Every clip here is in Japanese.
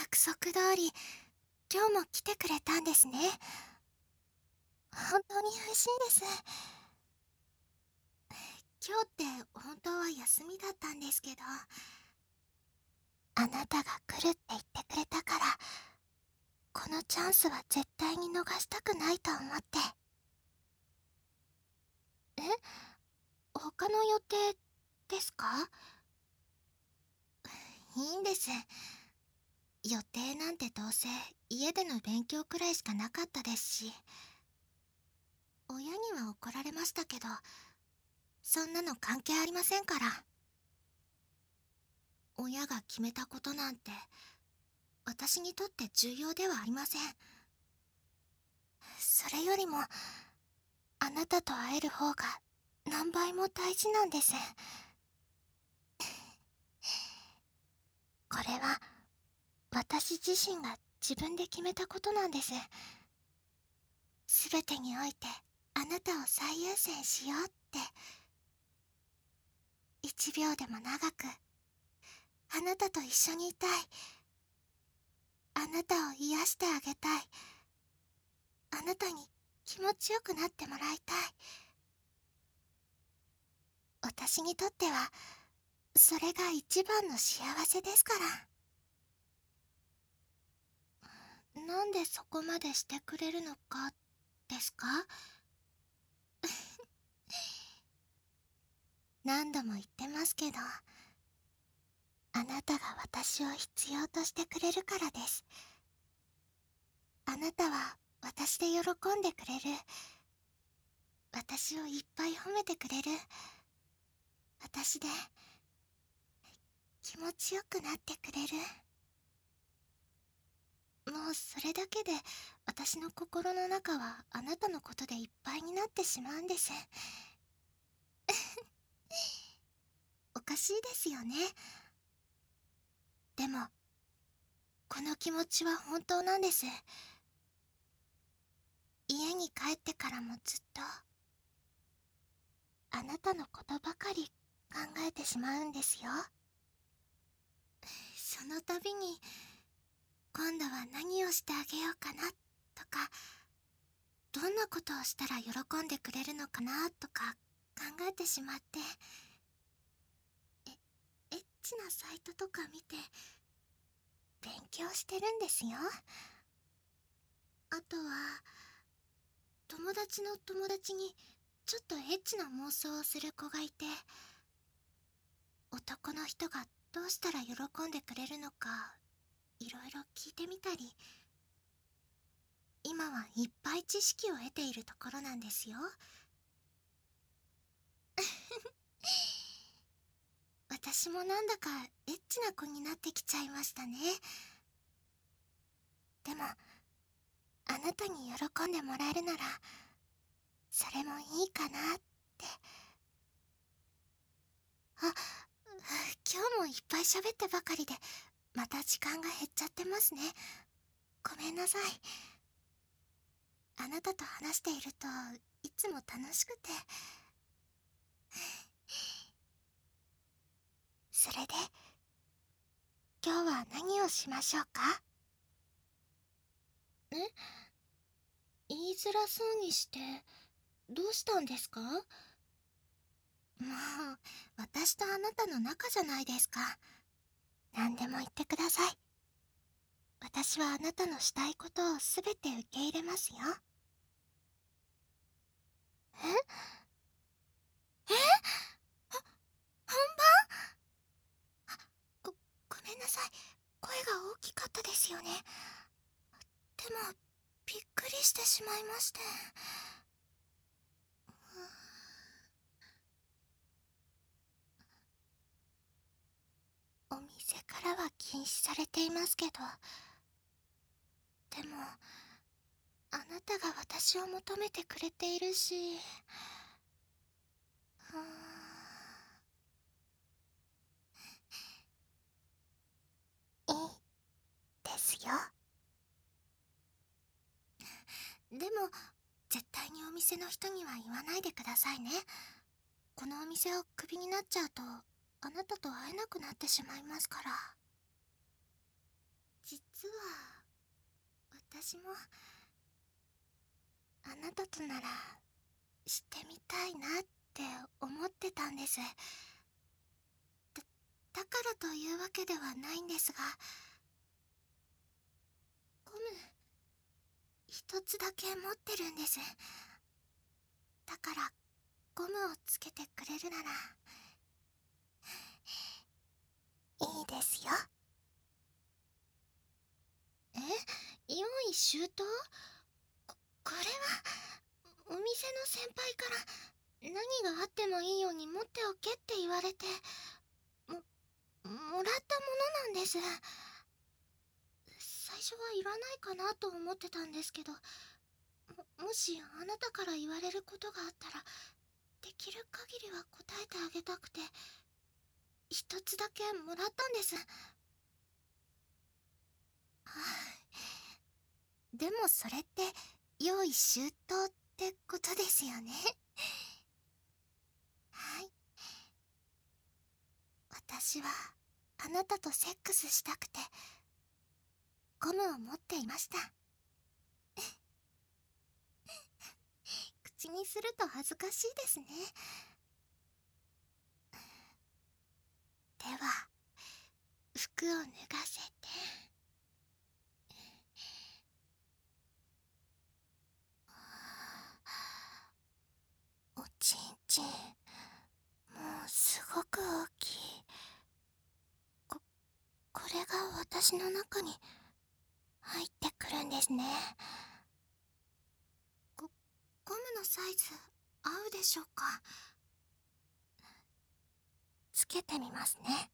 約束通り、今日も来てくれたんですね。本当に嬉しいです。今日って本当は休みだったんですけど、あなたが来るって言ってくれたから、このチャンスは絶対に逃したくないと思って。え、他の予定ですか？いいんです。予定なんてどうせ家での勉強くらいしかなかったですし、親には怒られましたけど、そんなの関係ありませんから。親が決めたことなんて私にとって重要ではありません。それよりもあなたと会える方が何倍も大事なんです。これは私自身が自分で決めたことなんです。すべてにおいてあなたを最優先しようって。1秒でも長くあなたと一緒にいたい。あなたを癒してあげたい。あなたに気持ちよくなってもらいたい。私にとってはそれが一番の幸せですから。なんでそこまでしてくれるのかですか？何度も言ってますけど、あなたが私を必要としてくれるからです。あなたは私で喜んでくれる。私をいっぱい褒めてくれる。私で気持ちよくなってくれる。もうそれだけで私の心の中はあなたのことでいっぱいになってしまうんです。おかしいですよね。でもこの気持ちは本当なんです。家に帰ってからもずっとあなたのことばかり考えてしまうんですよ。その度に今度は何をしてあげようかなとか、どんなことをしたら喜んでくれるのかなとか考えてしまって、エッチなサイトとか見て勉強してるんですよ。あとは友達の友達にちょっとエッチな妄想をする子がいて、男の人がどうしたら喜んでくれるのかいろいろ聞いてみたり、今はいっぱい知識を得ているところなんですよ。私もなんだかエッチな子になってきちゃいましたね。でもあなたに喜んでもらえるならそれもいいかなって。あ、今日もいっぱい喋ってばかりでまた時間が減っちゃってますね。ごめんなさい。あなたと話しているといつも楽しくて。それで今日は何をしましょうか？え、言いづらそうにしてどうしたんですか？もう私とあなたの仲じゃないですか。何でも言ってください。私はあなたのしたいことをすべて受け入れますよ。え、本番？ごめんなさい。声が大きかったですよね。でもびっくりしてしまいまして。お店からは禁止されていますけど、でもあなたが私を求めてくれているし、うーん、いいですよ。でも絶対にお店の人には言わないでくださいね。このお店をクビになっちゃうとあなたと会えなくなってしまいますから。実私もあなたとならしてみたいなって思ってたんです。だからというわけではないんですが、ゴム一つだけ持ってるんです。だからゴムをつけてくれるならいいですよ。用意周到？これはお店の先輩から何があってもいいように持っておけって言われてもらったものなんです。最初はいらないかなと思ってたんですけど、もしあなたから言われることがあったらできる限りは答えてあげたくて一つだけもらったんです。でもそれって用意周到ってことですよね。はい。私はあなたとセックスしたくてゴムを持っていました。口にすると恥ずかしいですね。では服を脱がせて、おちんちんもうすごく大きい。これが私の中に入ってくるんですね。ゴムのサイズ合うでしょうか？つけてみますね。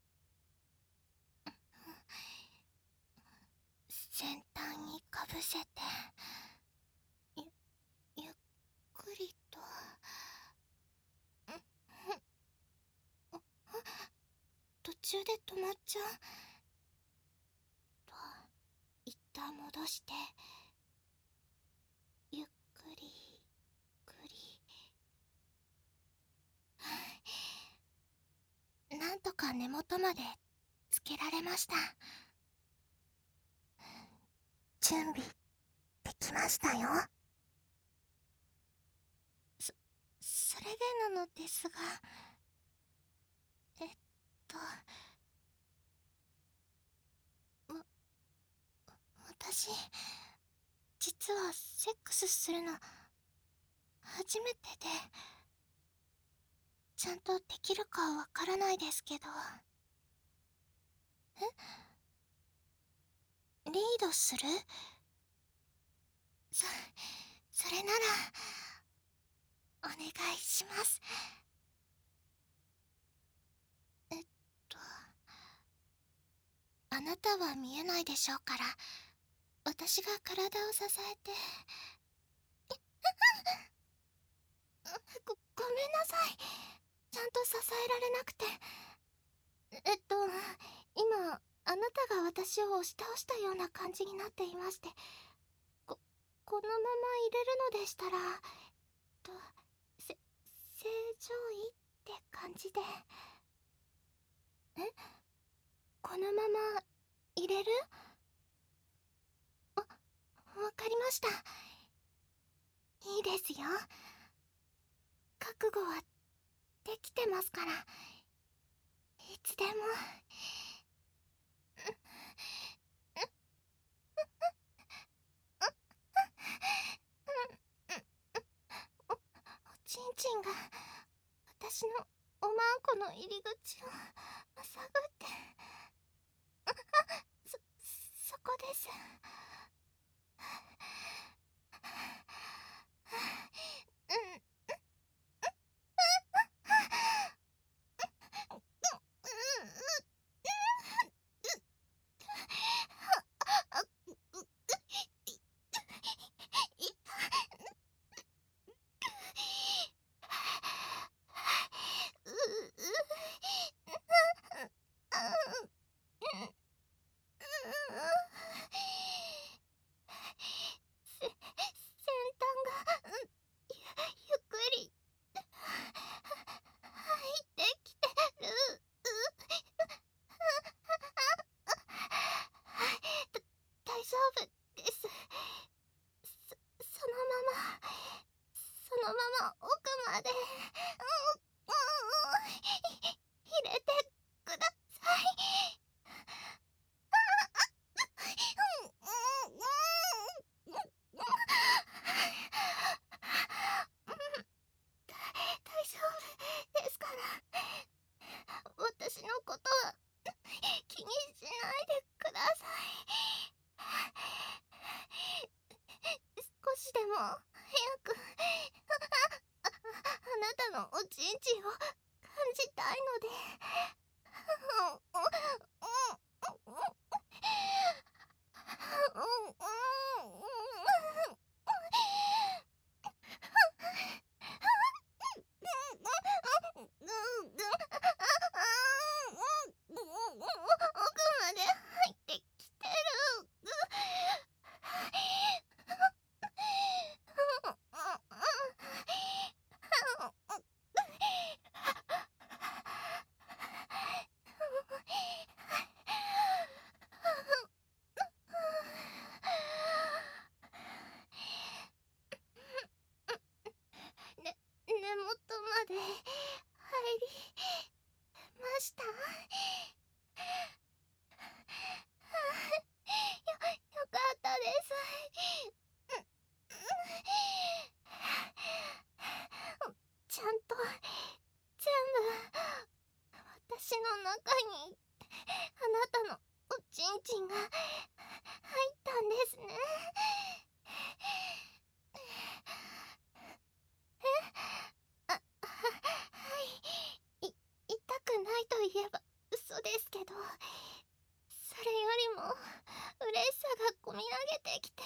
先端にかぶせてゆっくりと。途中で止まっちゃうと、一旦戻してゆっくりゆっくり。なんとか根元までつけられました。準備できましたよ。それでなのですが、えっと私実はセックスするの初めてで、ちゃんとできるかわからないですけど。リードする？それならお願いします。えっとあなたは見えないでしょうから、私が体を支えて。ごめんなさい。ちゃんと支えられなくて。今あなたが私を押し倒したような感じになっていまして、このまま入れるのでしたら正常位って感じで。このまま入れる？わかりました。いいですよ。覚悟はできてますから、いつでも。おちんちんが私のおまんこの入り口を探って。そこです。 早くあなたのおちんちんを感じたいので。奥まで入ってきてる。根元まで入りました。よかったです。ちゃんと全部私の中にあなたのおちんちんが入ったんですね。はい。痛くないと言えば嘘ですけど、それよりも嬉しさがこみ上げてきて、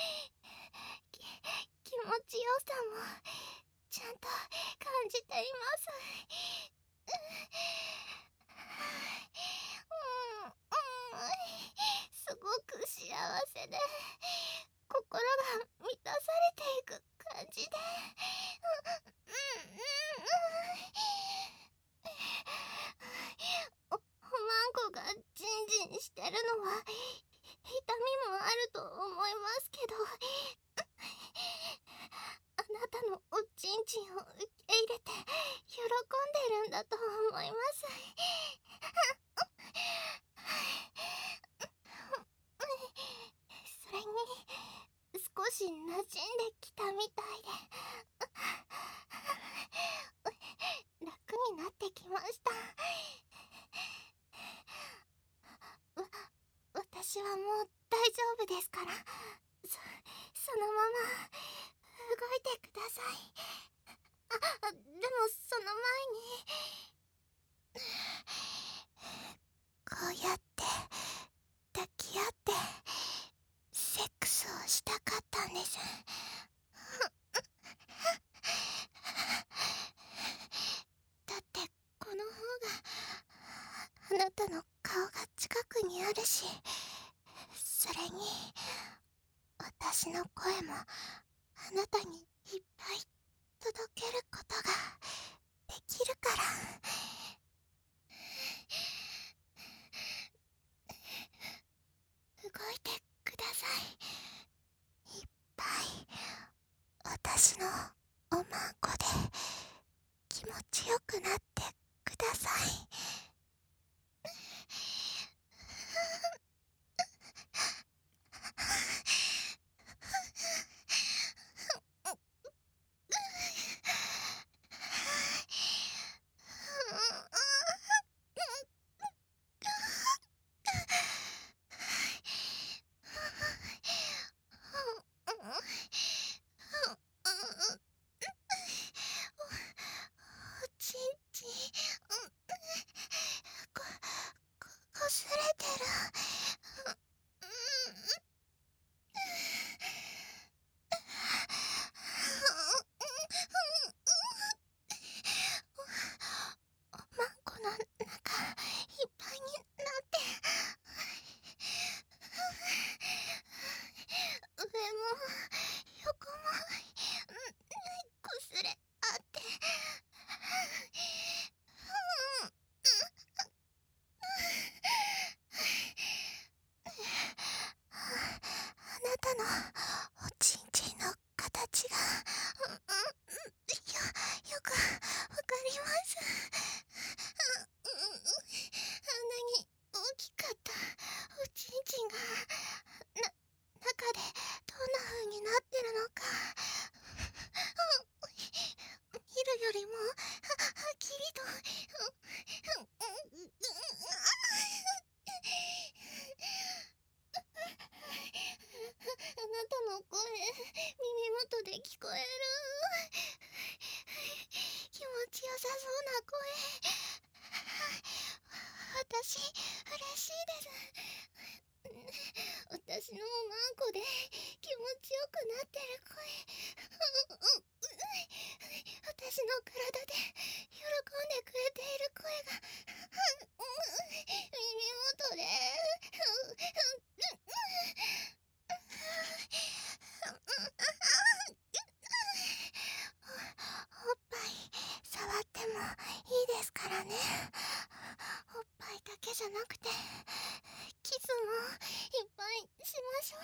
気持ちよさもちゃんと感じています。すごく幸せで、心が満たされていく感じで。おまんこがジンジンしてるのは痛みもあると思いますけど、あなたのおちんちんを受け入れて喜んでるんだと思います。それに少し馴染んできたみたいで楽になってきました。私はもう大丈夫ですから、そのまま動いてください。でもその前にこうやって抱き合ってセックスをしたかったんです。だってこの方があなたの顔が近くにあるし、それに私の声もあなたにいっぱい届けることができるから。動いてください。いっぱい私のおまんこで気持ちよくなってください。おちんちんこすれてる。おまんこの中いっぱいになって上も横もこすれあってあなたのおちんちんの形がよくわかります。あんなに大きかったおちんちんが中でどんな風になってるのか見るよりもはっきりとあなた私のおまんこで気持ちよくなってる声、私の体で喜んでくれている声が耳元でおっぱい触ってもいいですからね。おっぱいだけじゃなくてキスもいっぱいしましょう。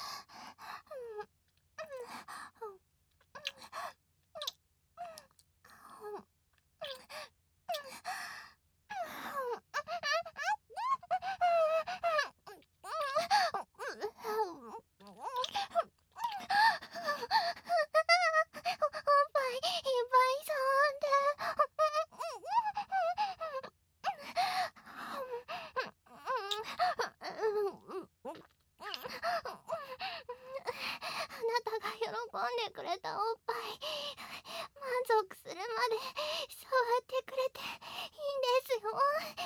あなたが喜んでくれたおっぱい、満足するまで触ってくれていいんですよ。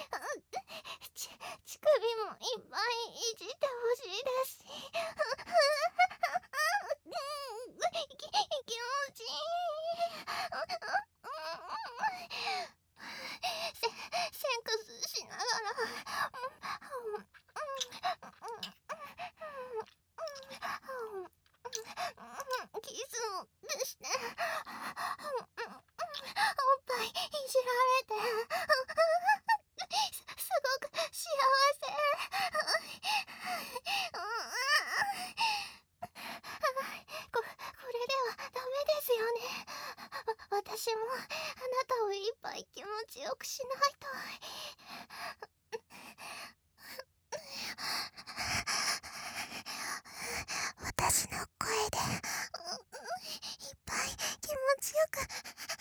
乳首もいっぱいいじってほしいですし、気持ちいい。セックスしながらキスをしておっぱいいじられてすごく幸せ。これではダメですよね。私もあなたをいっぱい気持ちよくしないと。私の声でいっぱい気持ちよくな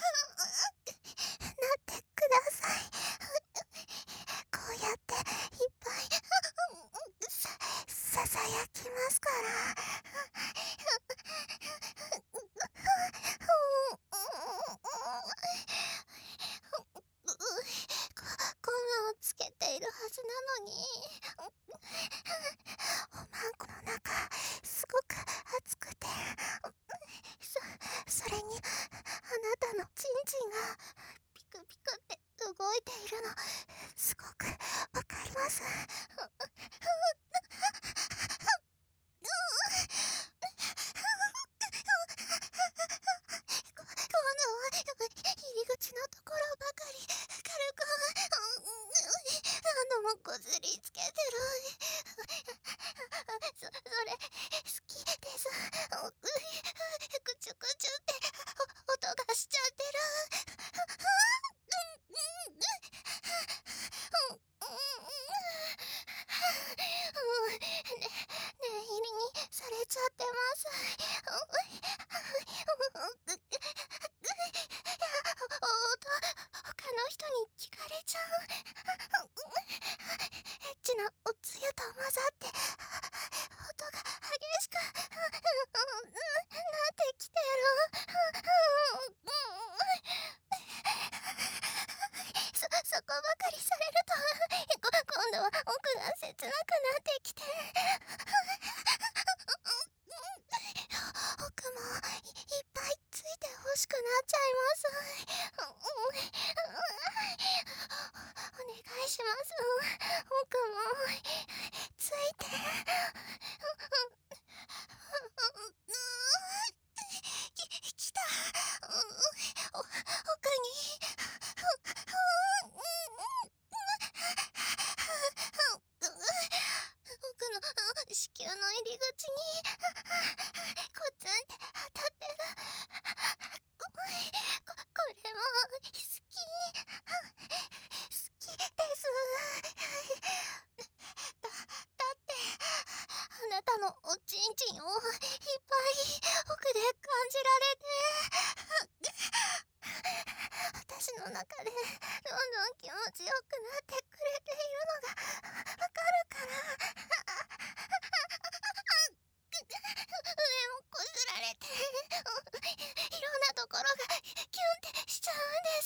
ってください。こうやっていっぱいささやきますから。ゴムをつけているはずなのにおまんこの中すごく熱くて、それにあなたのチンチンがピクピクって動いているのすごくわかります。今度は入り口のところばかり軽く何度もこすりつけてる。それ好きです。くちゅくちゅって音がしちゃってる。念入りにされちゃってます。他の人に聞かれちゃう。エッチなおつゆと混ざって音が激しくなってきてる。そこばかりされると今度は奥が切なくなってきて奥もいっぱいついてほしくなっちゃいます。お願いします。奥もついてきた。奥に奥の子宮の入り口にコツンって当たってる。これも好きですだってあなたのおちんちんをいっぱい奥で感じられて私の中でどんどん気持ちよくなってくれているのがわかるから上もこすられていろんなところがキュンってしちゃうんです。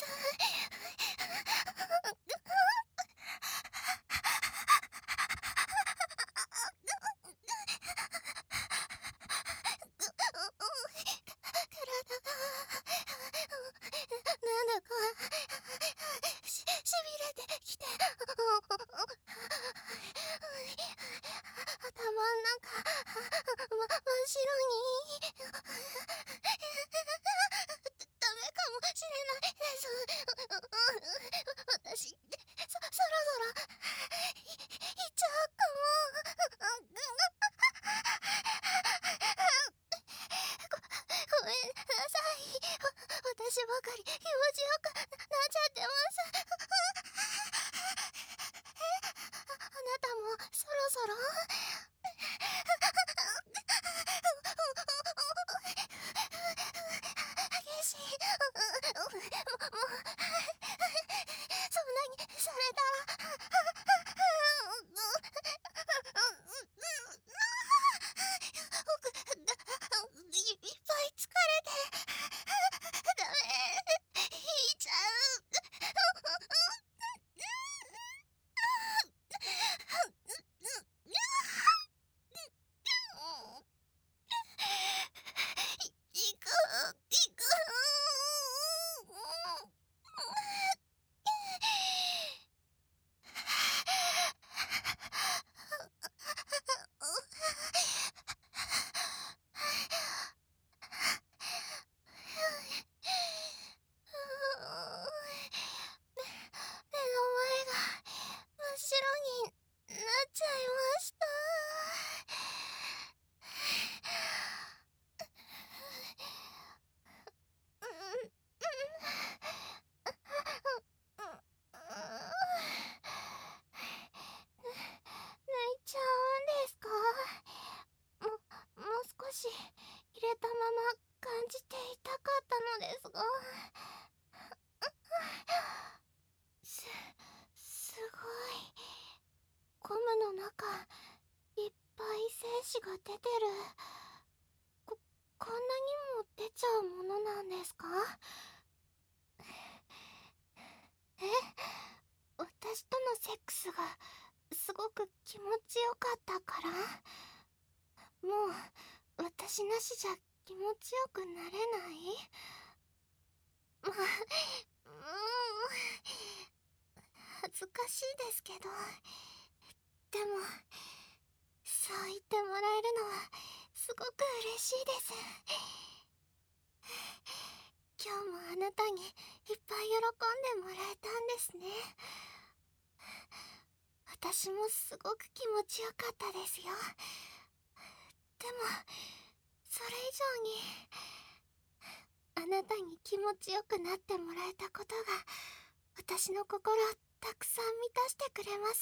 し入れたまま感じていたかったのですが、すごい。ゴムの中いっぱい精子が出てる。こんなにも出ちゃうものなんですか？え、私とのセックスがすごく気持ちよかったから？もう私なしじゃ気持ちよくなれない？まあ、恥ずかしいですけど、でもそう言ってもらえるのはすごく嬉しいです。今日もあなたにいっぱい喜んでもらえたんですね。私もすごく気持ちよかったですよ。でもそれ以上にあなたに気持ちよくなってもらえたことが私の心をたくさん満たしてくれます。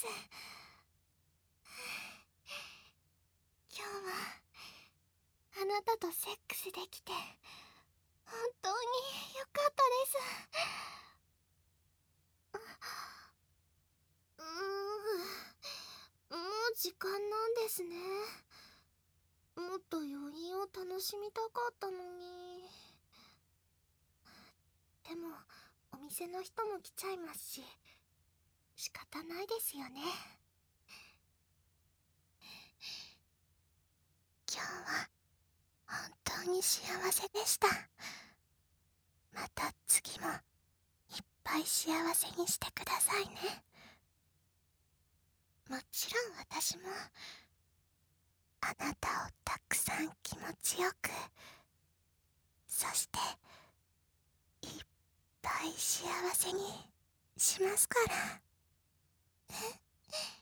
今日はあなたとセックスできて本当によかったです。もう時間なんですね。もっと余韻を楽しみたかったのに。でもお店の人も来ちゃいますし仕方ないですよね。今日は本当に幸せでした。また次もいっぱい幸せにしてくださいね。もちろん私もあなたをたくさん気持ちよく、そしていっぱい幸せにしますから。